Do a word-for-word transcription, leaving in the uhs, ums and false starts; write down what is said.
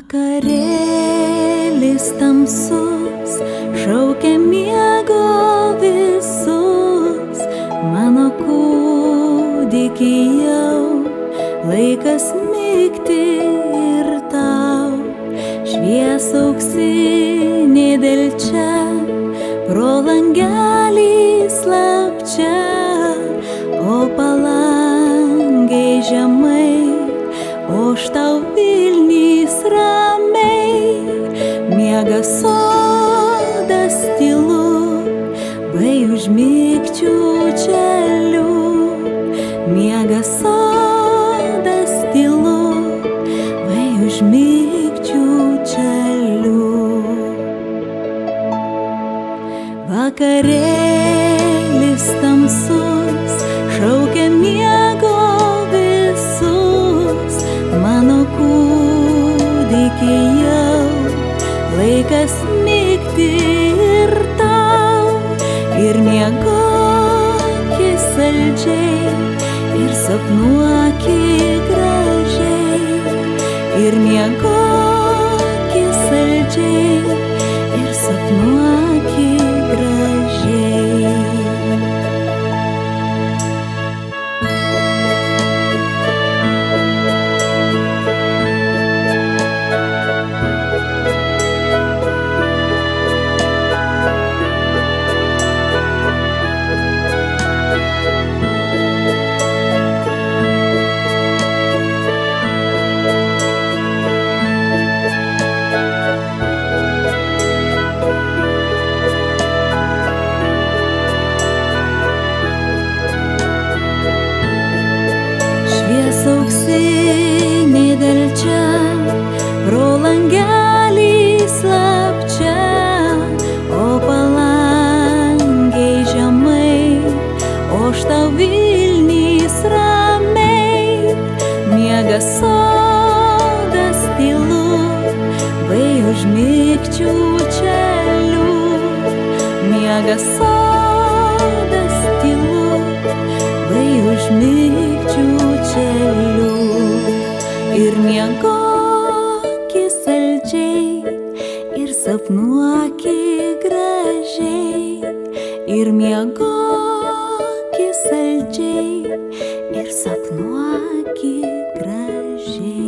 Vakarėlis tamsus šaukia miego visus, mano kūdiki jau laikas migti ir tau. Šviesa auksinė delčia pro langelį slapčia, o palangiai žemai, o štau Vilnys ramiai. Miega sodas tylu, be užmigčių čelių. Miega sodas tylu, be užmigčių čelių. Vakarėlis tamsus šaukia miego visus, mano kūdiki jau laikas migti ir tau. Ir miegoki saldžiai, ir sapnuoki gražiai. Ir miegoki saldžiai, ir sapnuoki gražiai. Auksinė delčia pro langelį slapčia, o palangiai žemai, o štau Vilnys ramiai. Miega sodas tylu, be užmigčių čelių. Miega sodas tylu, be užmigčių čelių. Ir miegoki saldžiai, ir sapnuoki gražiai. Ir miegoki saldžiai, ir sapnuoki gražiai.